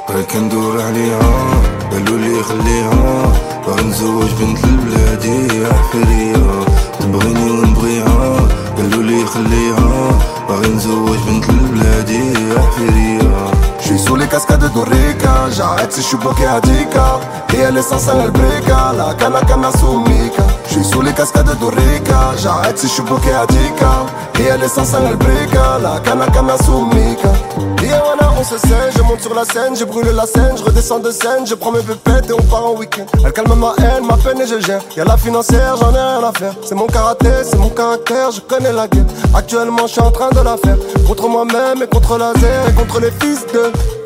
غير كندور عليها قالولي خليها باغي نزوج بنت البلادي يا حفرية تبغيني ونبغيها قالولي خليها باغي نزوج بنت البلادي يا حفرية. J'suis sous les cascades d'Orica, j'arrête si j'suis bloqué à 10K. Et elle est sans elle brica, la kana soumika. J'suis sous les cascades d'Orica, j'arrête si j'suis bloqué à 10K. Et elle est sans elle brica, la kana soumika. Et voilà, on se sait, je monte sur la scène, je brûle la scène, je redescends de scène, je prends mes pépettes et on part en week-end. Elle calme ma haine, ma peine et je gère. Y'a la financière, j'en ai rien à faire. C'est mon karaté, c'est mon caractère, je connais la guerre. Actuellement, je suis en train de la faire. Contre moi-même et contre laser et contre les fils de